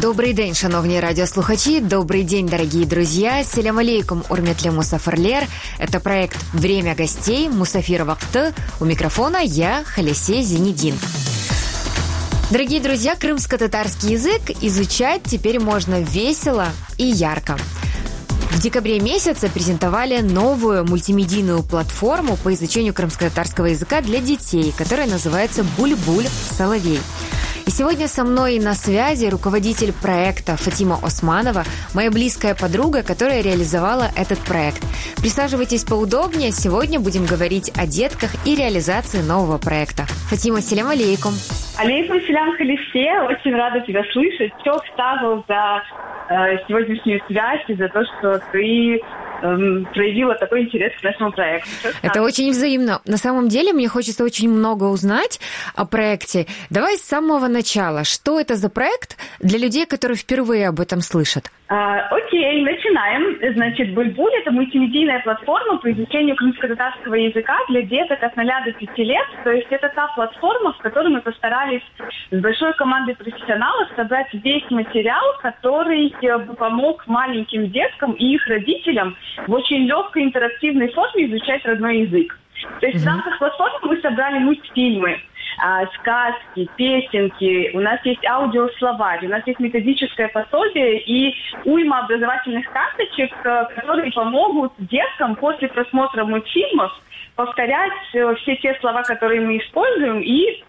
Добрий день, шановні радиослухачи, добрый день, дорогие друзья. Селям алейкум, урметле мусафарлер. Это проект «Время гостей», Мусафир Вакты. У микрофона я, Халисе Зенедин. Дорогие друзья, крымско-татарский язык изучать теперь можно весело и ярко. В декабре месяце презентовали новую мультимедийную платформу по изучению крымско-татарского языка для детей, которая называется «Буль-буль Соловей». И сегодня со мной на связи руководитель проекта Фатима Османова, моя близкая подруга, которая реализовала этот проект. Присаживайтесь поудобнее, сегодня будем говорить о детках и реализации нового проекта. Фатима, селям алейкум. Алейкум селям, Халисе, очень рада тебя слышать. Все вставил за сегодняшнюю связь и за то, что ты проявила такой интерес к нашему проекту. Это очень взаимно. На самом деле, мне хочется очень много узнать о проекте. Давай с самого начала. Что это за проект для людей, которые впервые об этом слышат? Окей, начинаем. Значит, «Буль-буль» — это мультимедийная платформа по изучению крымско-татарского языка для деток от 0 до 5 лет. То есть это та платформа, в которой мы постарались с большой командой профессионалов собрать весь материал, который бы помог маленьким деткам и их родителям в очень легкой интерактивной форме изучать родной язык. То есть в рамках платформы мы собрали мультфильмы, сказки, песенки, у нас есть аудиословарь, у нас есть методическое пособие и уйма образовательных карточек, которые помогут деткам после просмотра мультфильмов повторять все те слова, которые мы используем, и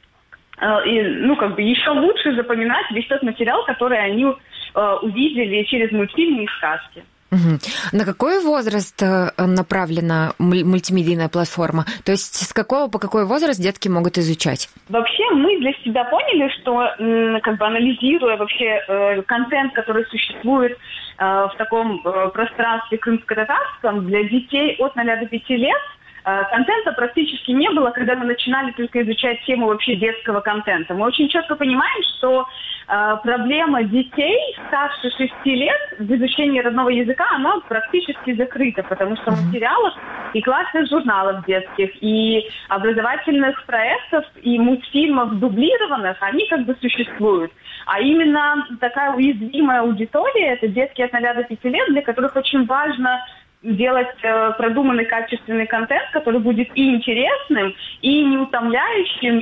еще лучше запоминать весь тот материал, который они увидели через мультфильмы и сказки. На какой возраст направлена мультимедийная платформа? То есть с какого по какой возраст детки могут изучать? Вообще мы для себя поняли, что анализируя вообще контент, который существует в таком пространстве крымско-татарском для детей от 0 до 5 лет, контента практически не было, когда мы начинали только изучать тему вообще детского контента. Мы очень четко понимаем, что проблема детей старше 6 лет в изучении родного языка, она практически закрыта, потому что материалов и классных журналов детских, и образовательных проектов, и мультфильмов дублированных, они существуют. А именно такая уязвимая аудитория, это детки от 0 до 5 лет, для которых очень важно делать продуманный качественный контент, который будет и интересным, и не утомляющим,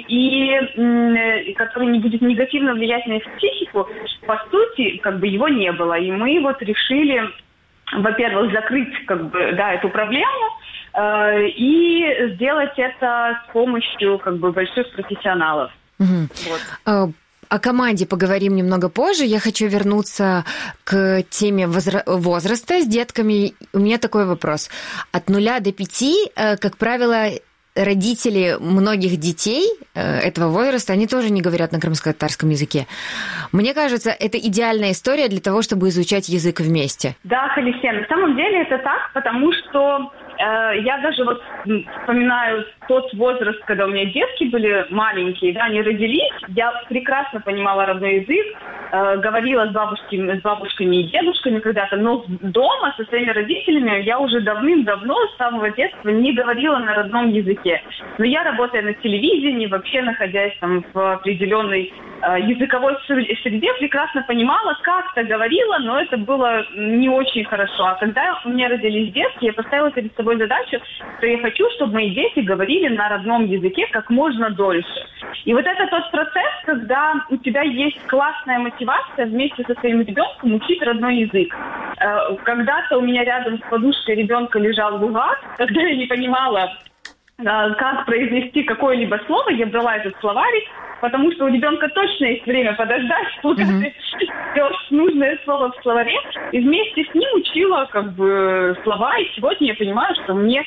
и который не будет негативно влиять на их психику. По сути, его не было. И мы решили, во-первых, закрыть эту проблему и сделать это с помощью больших профессионалов. Вот. О команде поговорим немного позже. Я хочу вернуться к теме возраста с детками. У меня такой вопрос. От 0 до 5, как правило, родители многих детей этого возраста, они тоже не говорят на крымско-татарском языке. Мне кажется, это идеальная история для того, чтобы изучать язык вместе. Да, Халисе, на самом деле это так, потому что я даже вспоминаю тот возраст, когда у меня детки были маленькие, они родились, я прекрасно понимала родной язык, говорила с бабушками и дедушками когда-то, но дома со своими родителями я уже давным-давно, с самого детства, не говорила на родном языке. Но я, работая на телевидении, вообще находясь в определенной языковой среде, прекрасно понимала, как-то говорила, но это было не очень хорошо. А когда у меня родились детки, я поставила перед собой задачу, что я хочу, чтобы мои дети говорили на родном языке как можно дольше. И это тот процесс, когда у тебя есть классная мотивация вместе со своим ребенком учить родной язык. Когда-то у меня рядом с подушкой ребенка лежал лугар, когда я не понимала, как произнести какое-либо слово, я брала этот словарик, потому что у ребенка точно есть время подождать, пока ты берешь нужное слово в словаре, и вместе с ним учила слова, и сегодня я понимаю, что мне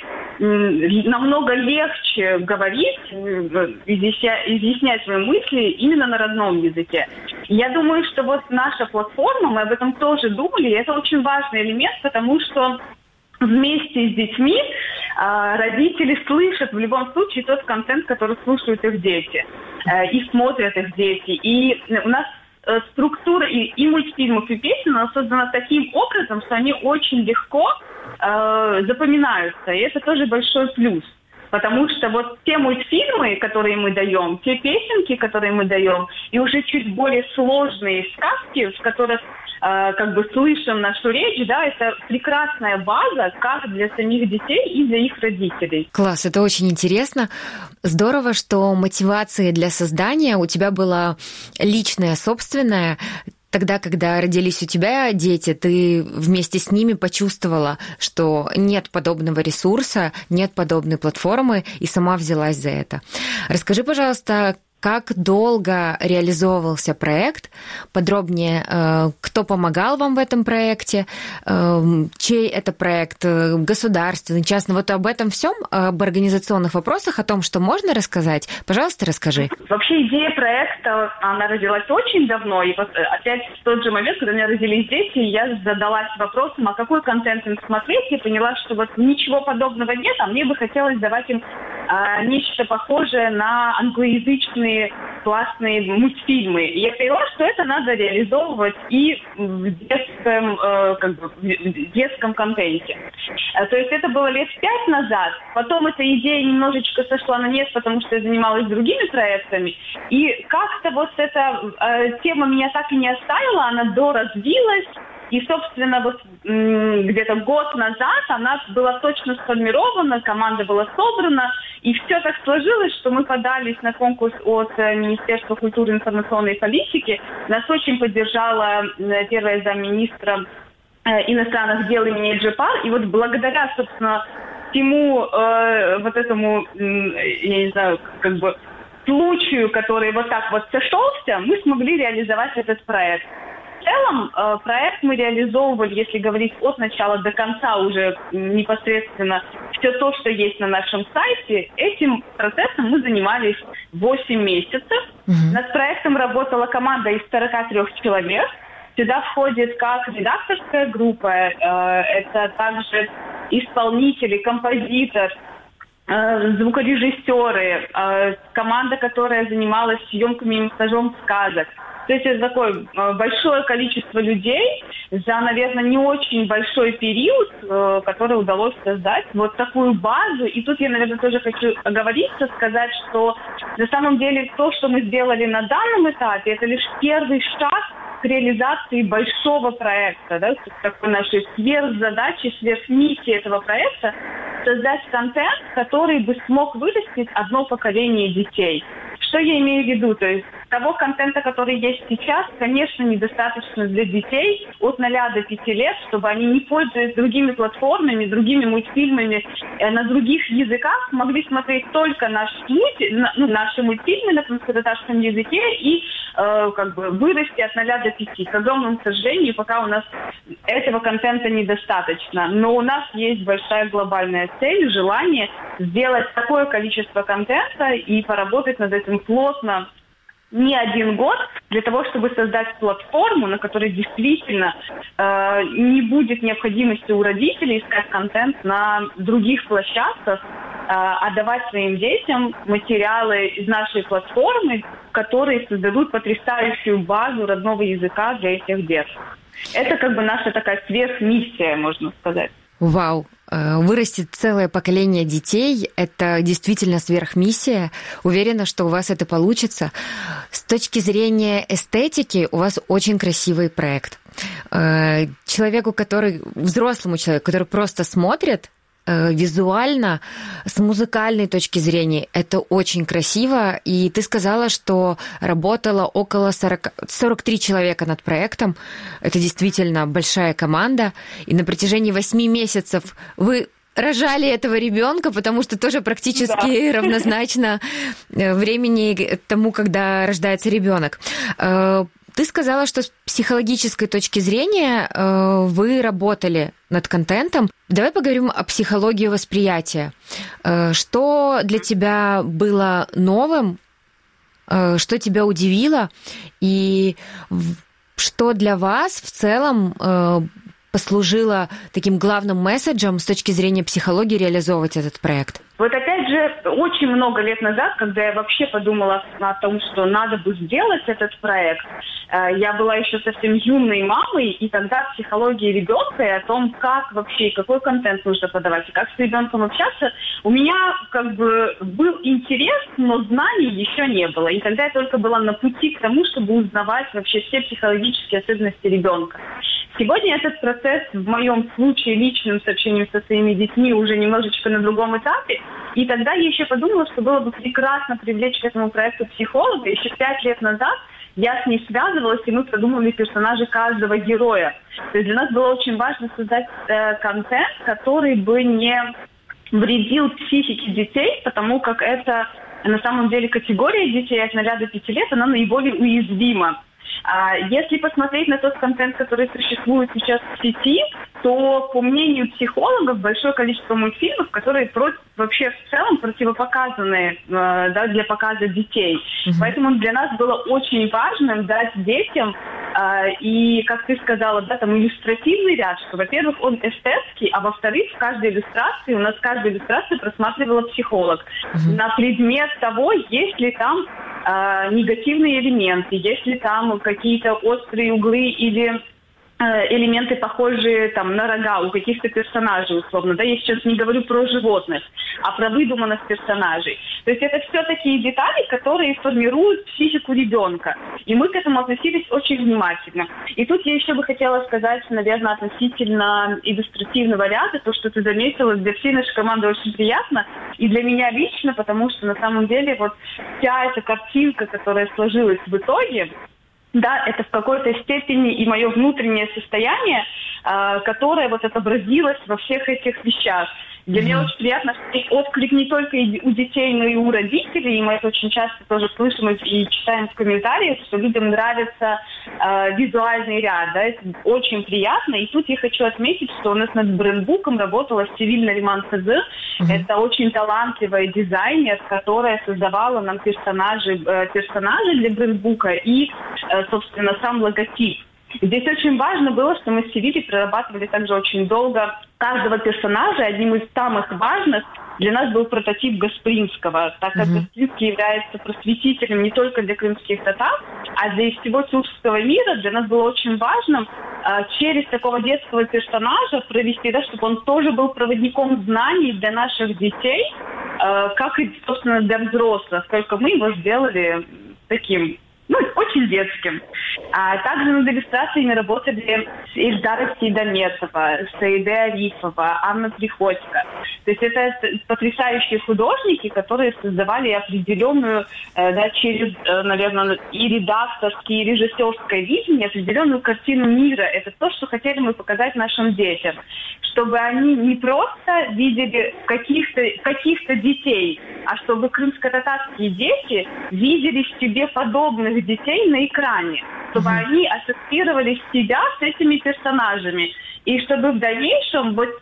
намного легче говорить, изъяснять свои мысли именно на родном языке. Я думаю, что наша платформа, мы об этом тоже думали, и это очень важный элемент, потому что вместе с детьми родители слышат в любом случае тот контент, который слушают их дети, и смотрят их дети. И у нас структура и мультфильмов, и песен создана таким образом, что они очень легко запоминаются. И это тоже большой плюс. Потому что вот те мультфильмы, которые мы даем, те песенки, которые мы даем, и уже чуть более сложные сказки, в которых как бы слышим нашу речь, да, это прекрасная база как для самих детей и для их родителей. Класс, это очень интересно. Здорово, что мотивация для создания у тебя была личная, собственная. Тогда, когда родились у тебя дети, ты вместе с ними почувствовала, что нет подобного ресурса, нет подобной платформы, и сама взялась за это. Расскажи, пожалуйста, как долго реализовывался проект? Подробнее, кто помогал вам в этом проекте? Чей это проект? Государственный, частный? Вот об этом всем, об организационных вопросах, о том, что можно рассказать, пожалуйста, расскажи. Вообще идея проекта, она родилась очень давно. И вот опять в тот же момент, когда у меня родились дети, я задалась вопросом, а какой контент им смотреть, и поняла, что вот ничего подобного нет, а мне бы хотелось давать им нечто похожее на англоязычные классные мультфильмы. И я поняла, что это надо реализовывать и в детском контенте. То есть это было лет 5 назад. Потом эта идея немножечко сошла на нет, потому что я занималась другими проектами. И как-то вот эта тема меня так и не оставила, она доразвилась. И, собственно, вот где-то год назад она была точно сформирована, команда была собрана, и все так сложилось, что мы подались на конкурс от Министерства культуры и информационной политики. Нас очень поддержала первая замминистра иностранных дел имени Джипар. И вот благодаря, собственно, всему вот этому, я не знаю, как бы случаю, который вот так вот сошелся, мы смогли реализовать этот проект. В целом, проект мы реализовывали, если говорить от начала до конца, уже непосредственно все то, что есть на нашем сайте. Этим процессом мы занимались 8 месяцев. Над проектом работала команда из 43 человек. Сюда входит как редакторская группа, это также исполнители, композитор, звукорежиссеры, команда, которая занималась съемками и монтажом сказок. То есть это такое большое количество людей за, наверное, не очень большой период, который удалось создать вот такую базу. И тут я, наверное, тоже хочу оговориться, сказать, что на самом деле то, что мы сделали на данном этапе, это лишь первый шаг к реализации большого проекта, да, такой нашей сверхзадачи, сверхмиссии этого проекта — создать контент, который бы смог вырастить одно поколение детей. Что я имею в виду? То есть того контента, который есть сейчас, конечно, недостаточно для детей от 0 до 5 лет, чтобы они, не пользуясь другими платформами, другими мультфильмами на других языках, могли смотреть только наши мультфильмы на татарском языке и как бы вырасти от 0 до 5. К огромному сожалению, пока у нас этого контента недостаточно. Но у нас есть большая глобальная цель, желание сделать такое количество контента и поработать над этим плотно не один год, для того, чтобы создать платформу, на которой действительно не будет необходимости у родителей искать контент на других площадках, а давать своим детям материалы из нашей платформы, которые создадут потрясающую базу родного языка для этих деток. Это как бы наша такая сверхмиссия, можно сказать. Вау! Вырастет целое поколение детей – это действительно сверхмиссия. Уверена, что у вас это получится. С точки зрения эстетики у вас очень красивый проект. Взрослому человеку, который просто смотрит, визуально, с музыкальной точки зрения, это очень красиво. И ты сказала, что работало около 43 человека над проектом. Это действительно большая команда. И на протяжении 8 месяцев вы рожали этого ребенка, потому что тоже практически равнозначно времени тому, когда рождается ребенок. Ты сказала, что с психологической точки зрения вы работали над контентом. Давай поговорим о психологии восприятия. Что для тебя было новым, что тебя удивило, и что для вас в целом послужило таким главным месседжем с точки зрения психологии реализовывать этот проект? Вот опять же, очень много лет назад, когда я вообще подумала о том, что надо бы сделать этот проект, я была еще совсем юной мамой, и тогда о психологии ребенка и о том, как вообще, какой контент нужно подавать, и как с ребенком общаться, у меня как бы был интерес, но знаний еще не было. И тогда я только была на пути к тому, чтобы узнавать вообще все психологические особенности ребенка. Сегодня этот процесс, в моем случае, личным сообщением со своими детьми уже немножечко на другом этапе. И тогда я еще подумала, что было бы прекрасно привлечь к этому проекту психолога. Еще 5 лет назад я с ней связывалась, и мы продумывали персонажей каждого героя. То есть для нас было очень важно создать контент, который бы не вредил психике детей, потому как это на самом деле категория детей от 0 до 5 лет, она наиболее уязвима. Если посмотреть на тот контент, который существует сейчас в сети, то, по мнению психологов, большое количество мультфильмов, которые вообще в целом противопоказаны для показа детей. Поэтому для нас было очень важно дать детям и, как ты сказала, там иллюстративный ряд, что, во-первых, он эстетский, а во-вторых, в каждой иллюстрации, у нас каждую иллюстрацию просматривала психолог на предмет того, есть ли там негативные элементы, есть ли там какие-то острые углы или элементы, похожие там на рога у каких-то персонажей, условно. Да, я сейчас не говорю про животных, а про выдуманных персонажей. То есть это все такие детали, которые формируют психику ребенка. И мы к этому относились очень внимательно. И тут я еще бы хотела сказать, наверное, относительно иллюстративного ряда, то, что ты заметила, для всей нашей команды очень приятно. И для меня лично, потому что на самом деле вот вся эта картинка, которая сложилась в итоге, да, это в какой-то степени и мое внутреннее состояние, которое вот отобразилось во всех этих вещах. Для меня очень приятно, что отклик не только у детей, но и у родителей. И мы это очень часто тоже слышим и читаем в комментариях, что людям нравится визуальный ряд. Да, это очень приятно. И тут я хочу отметить, что у нас над брендбуком работала Севиль Нариман Сазы. Это очень талантливая дизайнер, которая создавала нам персонажи для брендбука и, собственно, сам логотип. Здесь очень важно было, что мы с Севилей прорабатывали также очень долго каждого персонажа. Одним из самых важных для нас был прототип Гаспринского, так как Гаспринский является просветителем не только для крымских татар, а для всего тюркского мира. Для нас было очень важно через такого детского персонажа провести, да, чтобы он тоже был проводником знаний для наших детей, как и, собственно, для взрослых. Только мы его сделали таким, очень детским. А также над иллюстрациями работали Ильдара Сейдометова, Саиде Арифова, Анна Приходько. То есть это потрясающие художники, которые создавали определенную, через, наверное, и редакторское, и режиссерское видение, определенную картину мира. Это то, что хотели мы показать нашим детям. Чтобы они не просто видели каких-то детей, а чтобы крымско-татарские дети видели в себе подобных детей на экране, чтобы они ассоциировали себя с этими персонажами, и чтобы в дальнейшем вот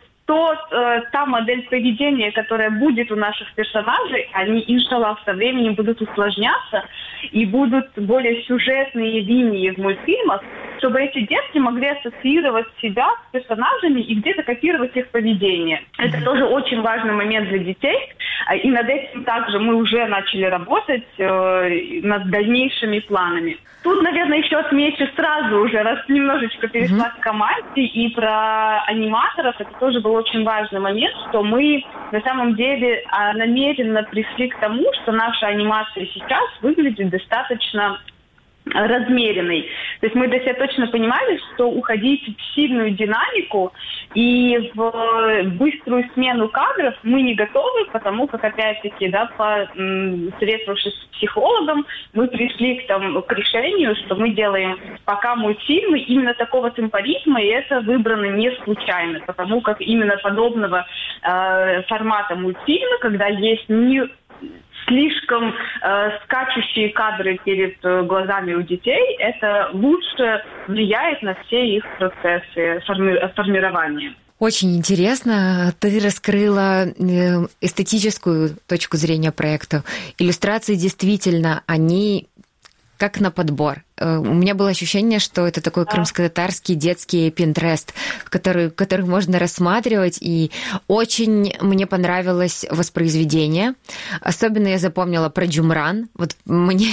та модель поведения, которая будет у наших персонажей, они, иншаллах, со временем будут усложняться, и будут более сюжетные линии в мультфильмах, чтобы эти детки могли ассоциировать себя с персонажами и где-то копировать их поведение. Это тоже очень важный момент для детей, и над этим также мы уже начали работать над дальнейшими планами. Тут, наверное, еще отмечу сразу уже, раз немножечко перешла к команде и про аниматоров, это тоже был очень важный момент, что мы на самом деле намеренно пришли к тому, что наша анимация сейчас выглядит достаточно размеренной. То есть мы для себя точно понимали, что уходить в сильную динамику и в быструю смену кадров мы не готовы, потому как, опять-таки, советовавшись с психологом, мы пришли к решению, что мы делаем пока мультфильмы именно такого темпоритма, и это выбрано не случайно, потому как именно подобного формата мультфильма, когда есть не слишком скачущие кадры перед глазами у детей, это лучше влияет на все их процессы формирования. Очень интересно. Ты раскрыла эстетическую точку зрения проекта. Иллюстрации действительно, они как на подбор. У меня было ощущение, что это такой крымско-татарский детский Pinterest, который можно рассматривать, и очень мне понравилось воспроизведение. Особенно я запомнила про Джумран. Вот мне...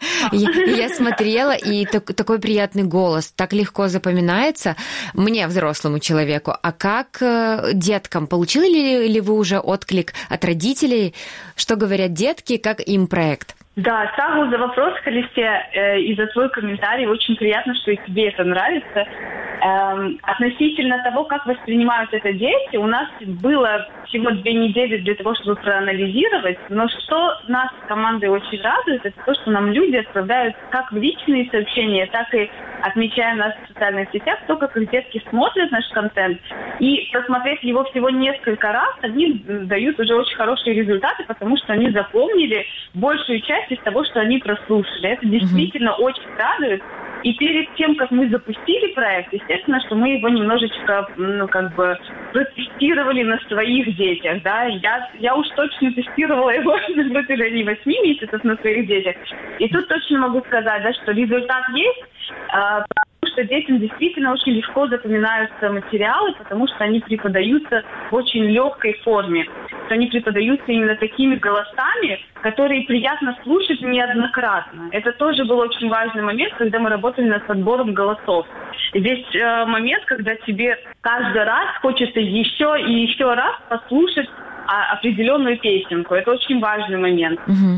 Я смотрела, и такой приятный голос, так легко запоминается мне, взрослому человеку. А как деткам? Получили ли вы уже отклик от родителей? Что говорят детки, как им проект? Да, Сагу за вопрос, Халисте, и за твой комментарий. Очень приятно, что и тебе это нравится. Относительно того, как воспринимают это дети, у нас было всего 2 недели для того, чтобы проанализировать. Но что нас с командой очень радует, это то, что нам люди отправляют как в личные сообщения, так и отмечая нас в социальных сетях, то, как их детки смотрят наш контент. И просмотрев его всего несколько раз, они дают уже очень хорошие результаты, потому что они запомнили большую часть из того, что они прослушали. Это действительно очень радует. И перед тем, как мы запустили проект, естественно, что мы его немножечко, протестировали на своих детях, да. Я уж точно тестировала его на протяжении 8 месяцев на своих детях. И тут точно могу сказать, да, что результат есть, потому что детям действительно очень легко запоминаются материалы, потому что они преподаются в очень легкой форме. Они преподаются именно такими голосами, которые приятно слушать неоднократно. Это тоже был очень важный момент, когда мы работали над подбором голосов. Здесь момент, когда тебе каждый раз хочется еще и еще раз послушать определенную песенку. Это очень важный момент.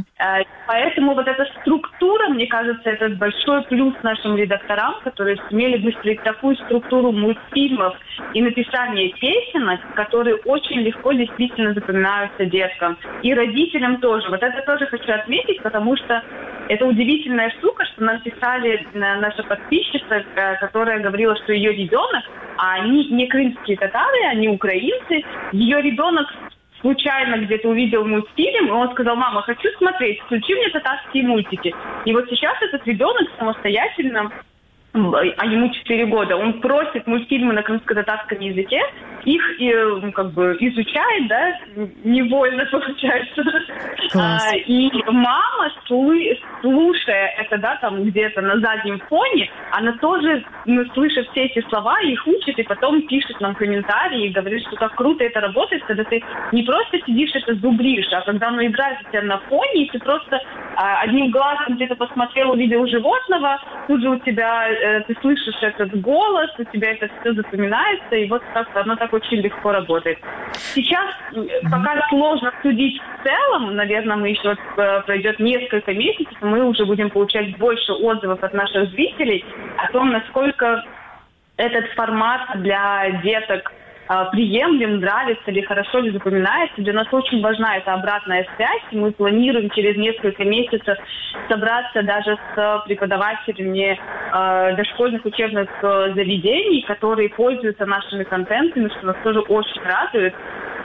Поэтому вот эта структура, мне кажется, это большой плюс нашим редакторам, которые сумели выстроить такую структуру мультфильмов и написание песенок, которые очень легко действительно запоминаются деткам. И родителям тоже. Вот это тоже хочу отметить, потому что это удивительная штука, что нам писали наша подписчица, которая говорила, что ее ребенок, а они не крымские татары, они украинцы, ее ребенок случайно где-то увидел мультфильм, и он сказал: мама, хочу смотреть, включи мне татарские мультики. И вот сейчас этот ребенок самостоятельно, а ему 4 года, он просит мультфильмы на крымско-татарском языке, их изучает, да, невольно получается. И мама, слушая это, да, там где-то на заднем фоне, она тоже слышит все эти слова, их учит, и потом пишет нам комментарии и говорит, что как круто это работает, когда ты не просто сидишь это зубришь, а когда оно играет у тебя на фоне, и ты просто одним глазом где-то посмотрел, увидел животного, тут же у тебя ты слышишь этот голос, у тебя это все запоминается, и вот так оно так очень легко работает. Сейчас пока сложно судить в целом, наверное, мы еще пройдет несколько месяцев, и мы уже будем получать больше отзывов от наших зрителей о том, насколько этот формат для деток приемлем, нравится ли, хорошо ли запоминается. Для нас очень важна эта обратная связь. Мы планируем через несколько месяцев собраться даже с преподавателями дошкольных учебных заведений, которые пользуются нашими контентами, что нас тоже очень радует.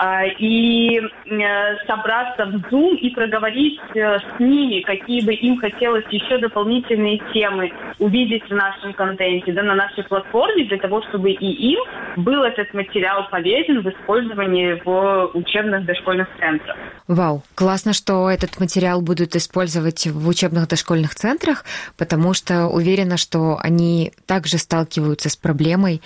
И собраться в Zoom и проговорить с ними, какие бы им хотелось еще дополнительные темы увидеть в нашем контенте, да, на нашей платформе, для того, чтобы и им был этот материал полезен в использовании в учебных дошкольных центрах. Вау, классно, что этот материал будут использовать в учебных дошкольных центрах, потому что уверена, что они также сталкиваются с проблемой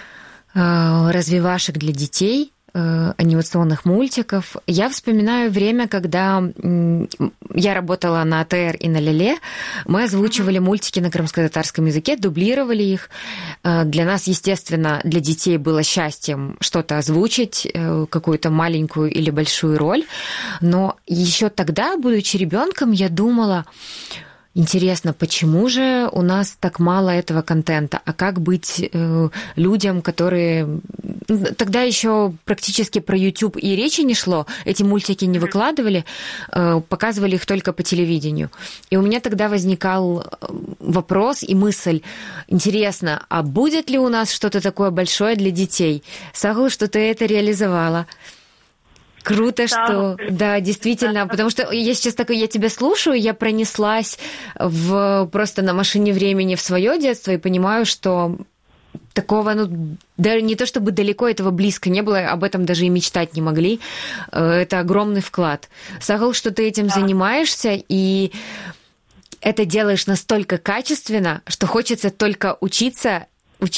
развивашек для детей, анимационных мультиков. Я вспоминаю время, когда я работала на АТР и на Леле. Мы озвучивали мультики на крымско-татарском языке, дублировали их. Для нас, естественно, для детей было счастьем что-то озвучить, какую-то маленькую или большую роль. Но еще тогда, будучи ребенком, я думала: интересно, почему же у нас так мало этого контента? А как быть людям, которые... Тогда еще практически про YouTube и речи не шло. Эти мультики не выкладывали, показывали их только по телевидению. И у меня тогда возникал вопрос и мысль: интересно, а будет ли у нас что-то такое большое для детей? Сагул, что ты это реализовала. Круто, что... Да, действительно, потому что я сейчас я тебя слушаю, я пронеслась просто на машине времени в свое детство и понимаю, что такого, даже не то чтобы далеко этого близко не было, об этом даже и мечтать не могли. Это огромный вклад. Сагул, что ты этим занимаешься, и это делаешь настолько качественно, что хочется только учиться,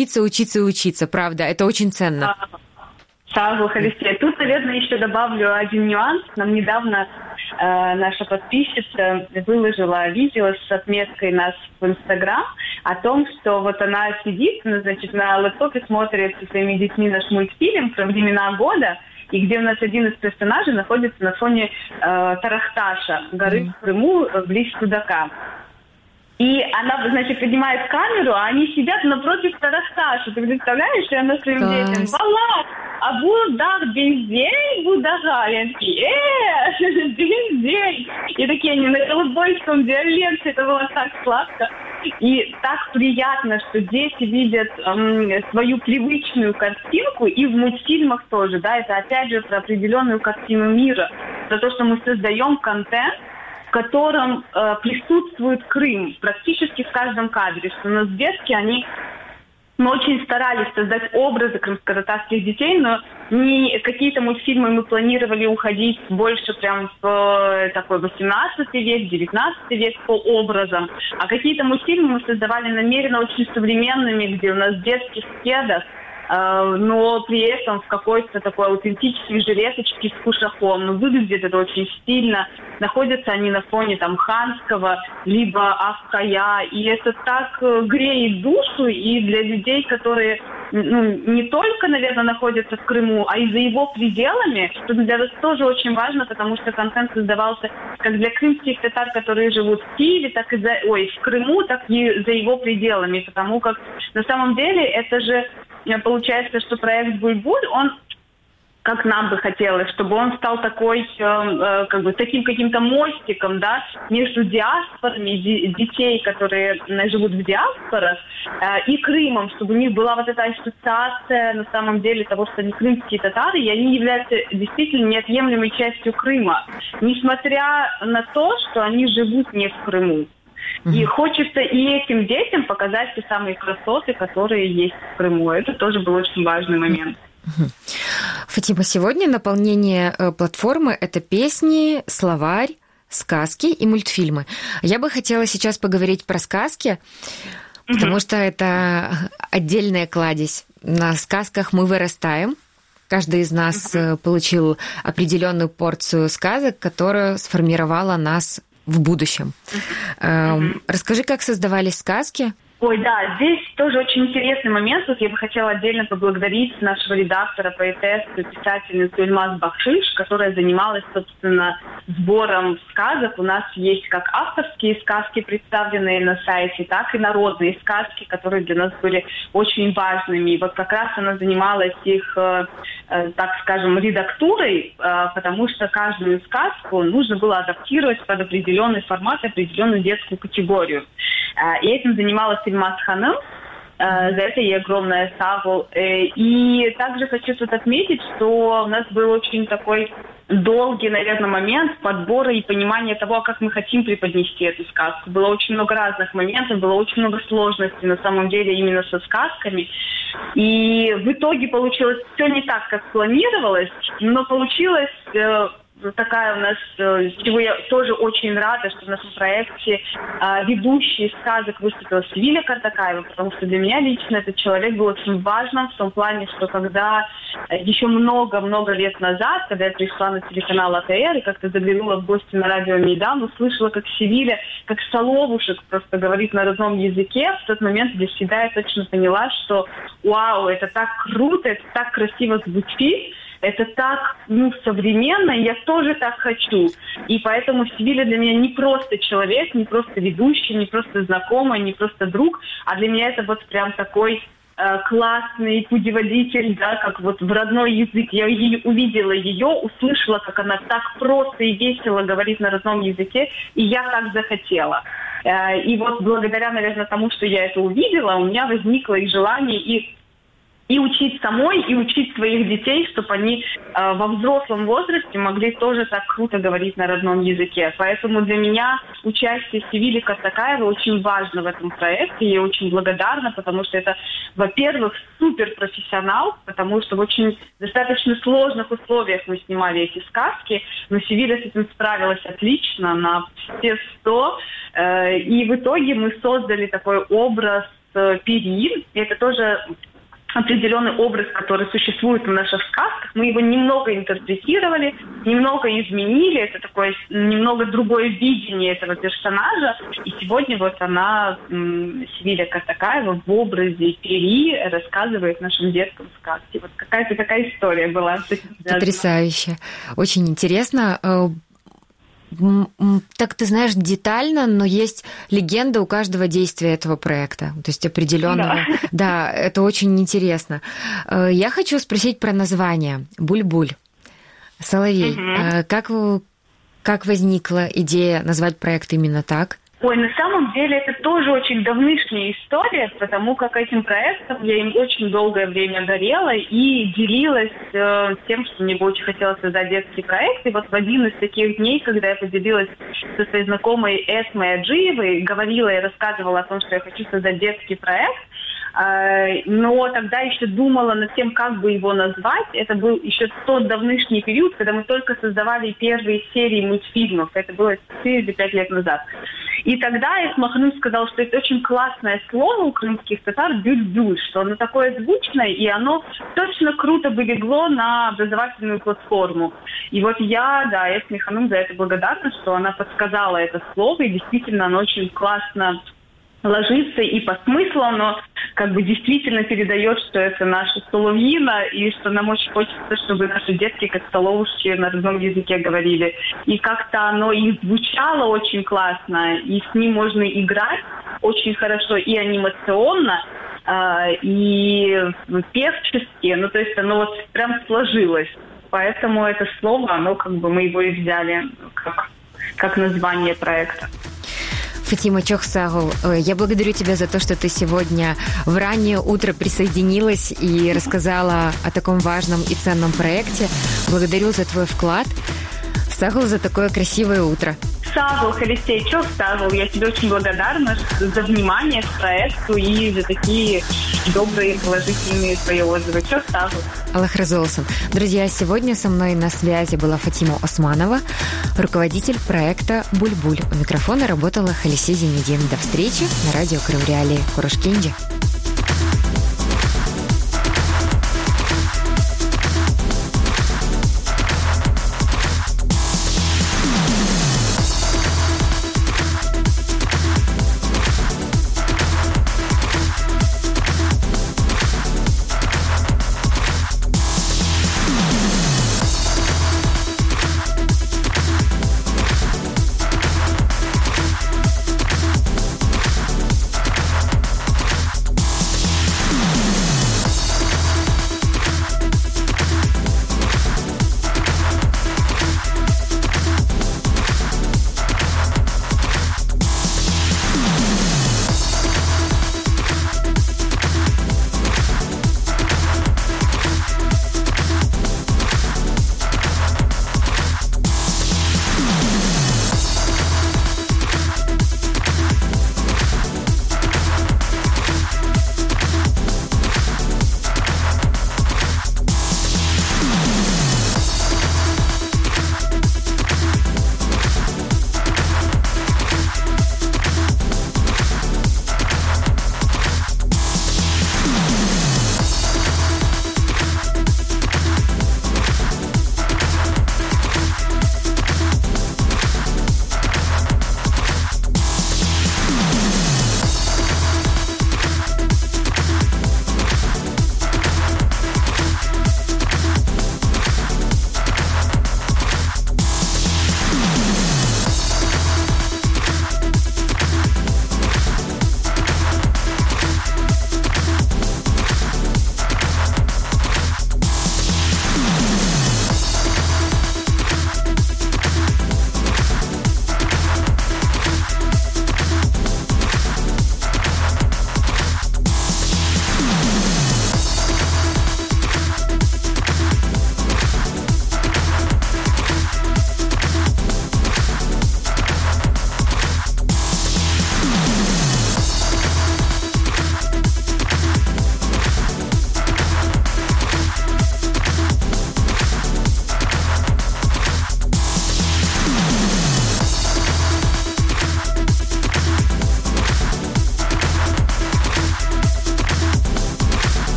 правда, это очень ценно. Слава Христе. Тут, наверное, еще добавлю один нюанс. Нам недавно наша подписчица выложила видео с отметкой нас в Инстаграм о том, что вот она сидит, значит, на лэптопе смотрит со своими детьми наш мультфильм про времена года, и где у нас один из персонажей находится на фоне Тарахташа, горы в Крыму, близ Судака. И она, значит, поднимает камеру, а они сидят напротив Тарахташа. Ты представляешь, и она своим детям: «Вала, а будах бензей будага». И они такие: бензей. И такие они на голубойском диалекте. Это было так сладко. И так приятно, что дети видят свою привычную картинку, и в мультфильмах тоже, да, это опять же про определенную картину мира, про то, что мы создаем контент, в котором присутствует Крым практически в каждом кадре, что у нас детки, мы очень старались создать образы крымско-татарских детей, но не какие-то мультфильмы мы планировали уходить больше прям в такой 18 век, 19 век по образам, а какие-то мультфильмы мы создавали намеренно очень современными, где у нас детки в кедах, но при этом в какой-то такой аутентической жилеточке с кушаком. Но выглядит это очень стильно. Находятся они на фоне там Ханского, либо Авкая. И это так греет душу и для людей, которые не только, наверное, находятся в Крыму, а и за его пределами, что для нас тоже очень важно, потому что контент создавался как для крымских татар, которые живут в Киеве, так и в Крыму, так и за его пределами. Потому как на самом деле это же получается, что проект «Буль-Буль», он, как нам бы хотелось, чтобы он стал такой, как бы, таким каким-то мостиком, да, между диаспорами, детей, которые живут в диаспорах, и Крымом, чтобы у них была вот эта ассоциация, на самом деле, того, что они крымские татары, и они являются действительно неотъемлемой частью Крыма, несмотря на то, что они живут не в Крыму. И хочется и этим детям показать те самые красоты, которые есть в Крыму. Это тоже был очень важный момент. Фатима, сегодня наполнение платформы – это песни, словарь, сказки и мультфильмы. Я бы хотела сейчас поговорить про сказки, потому что это отдельная кладезь. На сказках мы вырастаем. Каждый из нас получил определенную порцию сказок, которая сформировала нас в будущем. Расскажи, как создавались сказки? Ой, да, здесь тоже очень интересный момент. Тут я бы хотела отдельно поблагодарить нашего редактора, поэтессу, писательницу Ильмаз Бахшиш, которая занималась, собственно, сбором сказок. У нас есть как авторские сказки, представленные на сайте, так и народные сказки, которые для нас были очень важными. И вот как раз она занималась их, так скажем, редактурой, потому что каждую сказку нужно было адаптировать под определенный формат, определенную детскую категорию. И этим занималась Ильмаз Ханым. За это ей огромное славу. И также хочу тут отметить, что у нас был очень такой долгий, наверное, момент подбора и понимания того, как мы хотим преподнести эту сказку. Было очень много разных моментов, было очень много сложностей на самом деле именно со сказками. И в итоге получилось все не так, как планировалось, но получилось такая у нас, чего я тоже очень рада, что в нашем проекте ведущий сказок выступила Севиля Картакаева, потому что для меня лично этот человек был очень важным в том плане, что когда еще много-много лет назад, когда я пришла на телеканал АТР и как-то заглянула в гости на радио Мейдан, услышала, как Севиля, как соловушек просто говорит на родном языке, в тот момент для себя я точно поняла, что вау, это так круто, это так красиво звучит, это так, современно, и я тоже так хочу. И поэтому Севиля для меня не просто человек, не просто ведущий, не просто знакомый, не просто друг, а для меня это вот прям такой классный путеводитель, да, как вот в родной язык. Я увидела ее, услышала, как она так просто и весело говорит на родном языке, и я так захотела. И вот благодаря, наверное, тому, что я это увидела, у меня возникло и желание, и и учить самой, и учить своих детей, чтобы они во взрослом возрасте могли тоже так круто говорить на родном языке. Поэтому для меня участие Севили Картакаевой очень важно в этом проекте. Я очень благодарна, потому что это, во-первых, суперпрофессионал, потому что в очень достаточно сложных условиях мы снимали эти сказки, но Севиля с этим справилась отлично, на все 100. И в итоге мы создали такой образ Пери. Это тоже определенный образ, который существует в наших сказках. Мы его немного интерпретировали, немного изменили. Это такое немного другое видение этого персонажа. И сегодня вот она, Севиля Картакаева, в образе Пери рассказывает нашим деткам сказки. Вот какая-то такая история была. Потрясающе. Очень интересно. Так ты знаешь детально, но есть легенда у каждого действия этого проекта, то есть определенного. Да, это очень интересно. Я хочу спросить про название «Буль-буль». Соловей. Как возникла идея назвать проект именно так? Ой, на самом деле это тоже очень давнишняя история, потому как этим проектом я им очень долгое время горела и делилась тем, что мне бы очень хотелось создать детский проект. И вот в один из таких дней, когда я поделилась со своей знакомой Эсмой Аджиевой, говорила и рассказывала о том, что я хочу создать детский проект, но тогда еще думала над тем, как бы его назвать. Это был еще тот давнишний период, когда мы только создавали первые серии мультфильмов. Это было 4 или 5 лет назад. И тогда Эсмахнум сказал, что это очень классное слово у крымских татар «бюль-бюль», что оно такое звучное, и оно точно круто бы легло на образовательную платформу. И вот я, Эсмахнум за это благодарна, что она подсказала это слово, и действительно оно очень классно ложится, и по смыслу оно как бы действительно передает, что это наша соловьина, и что нам очень хочется, чтобы наши детки как соловушки на родном языке говорили. И как-то оно и звучало очень классно, и с ним можно играть очень хорошо и анимационно, и певчески, ну то есть оно вот прям сложилось. Поэтому это слово, оно как бы мы его и взяли как название проекта. Фатима Чохсагул, я благодарю тебя за то, что ты сегодня в раннее утро присоединилась и рассказала о таком важном и ценном проекте. Благодарю за твой вклад. Сагул, за такое красивое утро. Сагул, Халисей, Чохсагул, я тебе очень благодарна за внимание к проекту и за такие добрые, положительные твои отзывы. Чохсагул. Аллах разолсын. Друзья, сегодня со мной на связи была Фатима Османова, руководитель проекта «Буль-буль». У микрофона работала Халисей Зенедин. До встречи на радио Крым Реалии. Курушкинджи.